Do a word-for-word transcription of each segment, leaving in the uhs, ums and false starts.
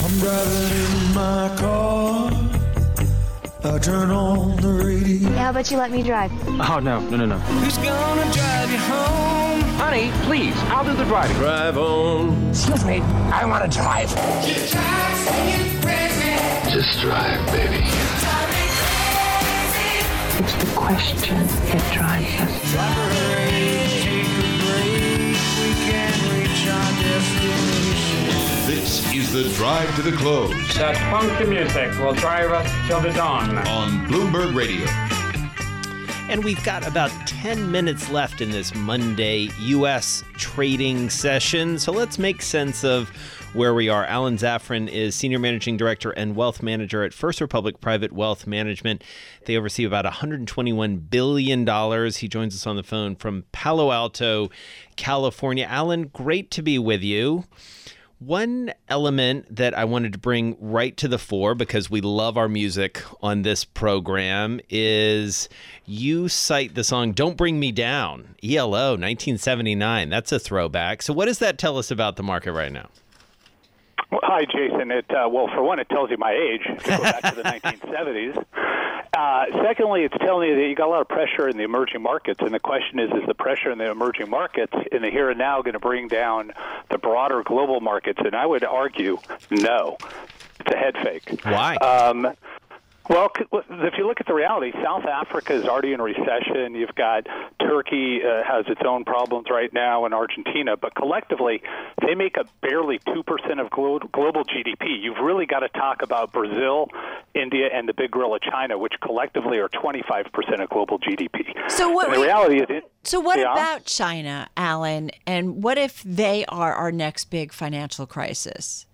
I'm driving in my car. I turn on the radio. Yeah, how about you let me drive? Oh, no, no, no, no. Who's gonna drive you home? Honey, please, I'll do the driving. Drive on. Excuse me, I want to drive. Just drive, baby. It's the question that drives us. Drive a race, take a break. We can reach our destination. This is the Drive to the Close That funky music will drive us till the dawn. on Bloomberg Radio. And we've got about ten minutes left in this Monday U S trading session. So let's make sense of where we are. Alan Zafran is Senior Managing Director and Wealth Manager at First Republic Private Wealth Management. They oversee about one hundred twenty-one billion dollars. He joins us on the phone from Palo Alto, California. Alan, great to be with you. One element that I wanted to bring right to the fore, because we love our music on this program, is you cite the song Don't Bring Me Down, E L O, nineteen seventy-nine. That's a throwback. So what does that tell us about the market right now? Well, hi, Jason. It uh, well, for one, it tells you my age. Go back to the nineteen seventies. Uh, secondly, it's telling you that you got a lot of pressure in the emerging markets, and the question is: is the pressure in the emerging markets in the here and now going to bring down the broader global markets? And I would argue, no. It's a head fake. Why? Um, Well, if you look at the reality, South Africa is already in recession. You've got Turkey uh, has its own problems right now, and Argentina. But collectively, they make up barely two percent of glo- global G D P. You've really got to talk about Brazil, India, and the big gorilla China, which collectively are twenty-five percent of global G D P. So what? And the reality is, it, so what yeah? about China, Alan? And what if they are our next big financial crisis?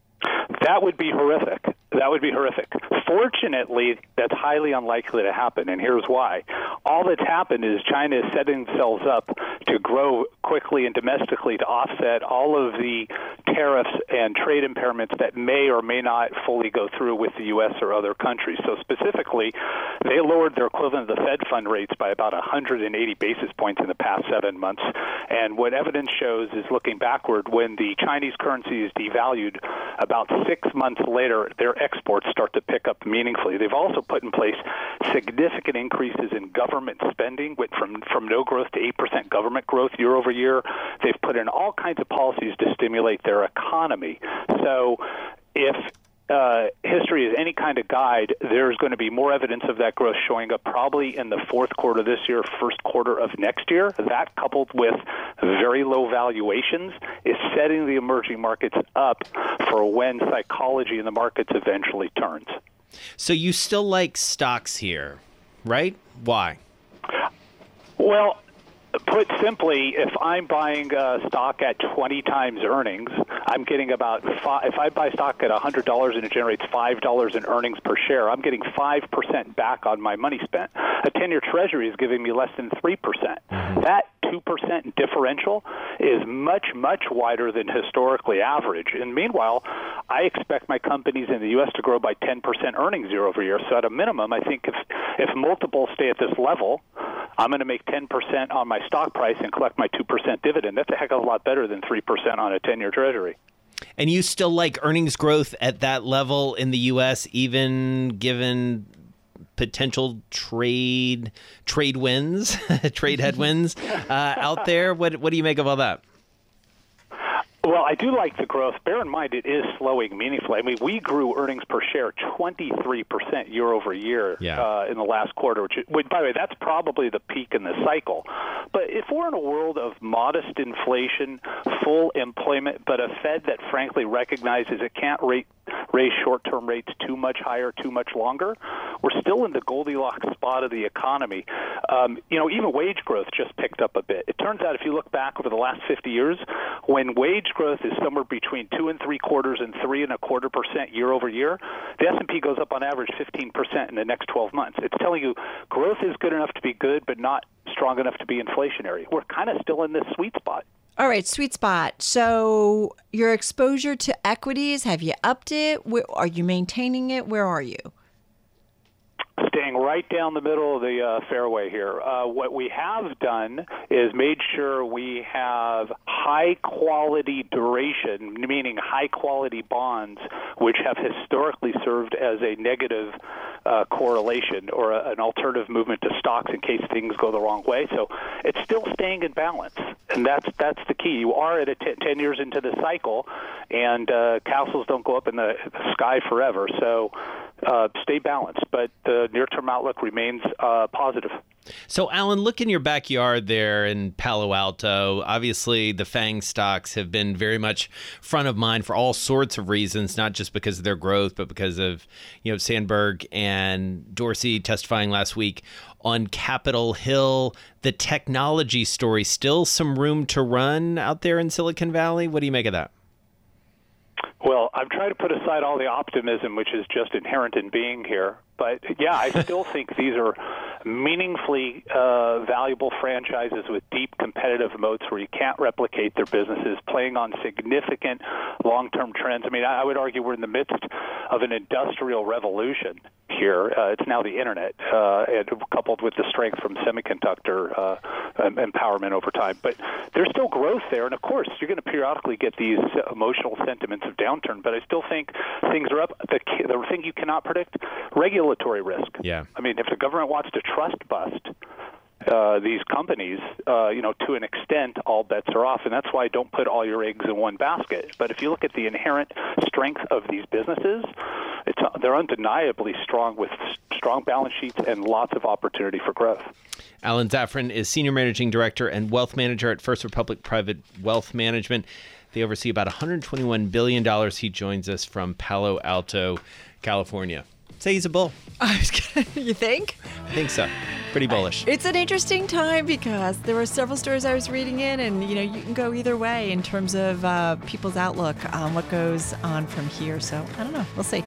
That would be horrific. That would be horrific. Fortunately, that's highly unlikely to happen, and here's why. All that's happened is China is setting themselves up to grow quickly and domestically to offset all of the tariffs and trade impairments that may or may not fully go through with the U S or other countries. So specifically, they lowered their equivalent of the Fed fund rates by about one hundred eighty basis points in the past seven months. And what evidence shows is, looking backward, when the Chinese currency is devalued, about six months later, their exports start to pick up meaningfully. They've also put in place significant increases in government spending, went from, from no growth to eight percent government growth year over year. They've put in all kinds of policies to stimulate their economy. So if Uh, history is any kind of guide, there's going to be more evidence of that growth showing up probably in the fourth quarter this year, first quarter of next year. That, coupled with very low valuations, is setting the emerging markets up for when psychology in the markets eventually turns. So you still like stocks here, right? Why? Well, put simply, if I'm buying uh, stock at twenty times earnings, I'm getting about five, if I buy stock at one hundred dollars and it generates five dollars in earnings per share, I'm getting five percent back on my money spent. A ten-year Treasury is giving me less than three percent. That two percent differential is much, much wider than historically average. And meanwhile, I expect my companies in the U S to grow by ten percent earnings year over year. So at a minimum, I think if, if multiples stay at this level, I'm going to make ten percent on my stock price and collect my two percent dividend. That's a heck of a lot better than three percent on a ten-year Treasury. And you still like earnings growth at that level in the U S, even given potential trade trade wins, trade headwinds uh, out there? What what do you make of all that? Well, I do like the growth. Bear in mind, it is slowing meaningfully. I mean, we grew earnings per share twenty-three percent year over year yeah. uh, in the last quarter, which, which, by the way, that's probably the peak in the cycle. But if we're in a world of modest inflation, full employment, but a Fed that frankly recognizes it can't rate, raise short-term rates too much higher, too much longer, we're still in the Goldilocks spot of the economy. Um, you know, even wage growth just picked up a bit. It turns out if you look back over the last fifty years, when wage growth is somewhere between two and three quarters and three and a quarter percent year over year, the S and P goes up on average fifteen percent in the next twelve months. It's telling you growth is good enough to be good, but not strong enough to be inflationary. We're kind of still in this sweet spot. All right, sweet spot. So your exposure to equities, have you upped it? Where, are you maintaining it? Where are you? staying right down the middle of the uh, fairway here. Uh, what we have done is made sure we have high-quality duration, meaning high-quality bonds, which have historically served as a negative uh, correlation or a, an alternative movement to stocks in case things go the wrong way. So it's still staying in balance, and that's that's the key. You are at a t- ten years into the cycle, and uh, castles don't go up in the, the sky forever. So uh, stay balanced, but the near-term outlook remains uh, positive. So, Alan, look in your backyard there in Palo Alto. Obviously, the FANG stocks have been very much front of mind for all sorts of reasons, not just because of their growth, but because of, you know, Sandberg and Dorsey testifying last week on Capitol Hill. The technology story, still some room to run out there in Silicon Valley. What do you make of that? Well, I'm trying to put aside all the optimism, which is just inherent in being here. But, yeah, I still think these are meaningfully uh, valuable franchises with deep competitive moats where you can't replicate their businesses, playing on significant long-term trends. I mean, I would argue we're in the midst of an industrial revolution here. Uh, it's now the Internet, uh, and coupled with the strength from semiconductor uh, empowerment over time. But there's still growth there, and, of course, you're going to periodically get these emotional sentiments of downturn, but I still think things are up. The, the thing you cannot predict, regulatory risk. Yeah. I mean, if the government wants to trust bust uh, these companies, uh, you know, to an extent, all bets are off, and that's why don't put all your eggs in one basket. But if you look at the inherent strength of these businesses, it's, they're undeniably strong with strong balance sheets and lots of opportunity for growth. Alan Zafran is Senior Managing Director and Wealth Manager at First Republic Private Wealth Management. They oversee about one hundred twenty-one billion dollars. He joins us from Palo Alto, California. Say he's a bull. I was gonna, you think? I think so. Pretty bullish. It's an interesting time because there were several stories I was reading in, and you know you can go either way in terms of uh, people's outlook on what goes on from here. So I don't know. We'll see.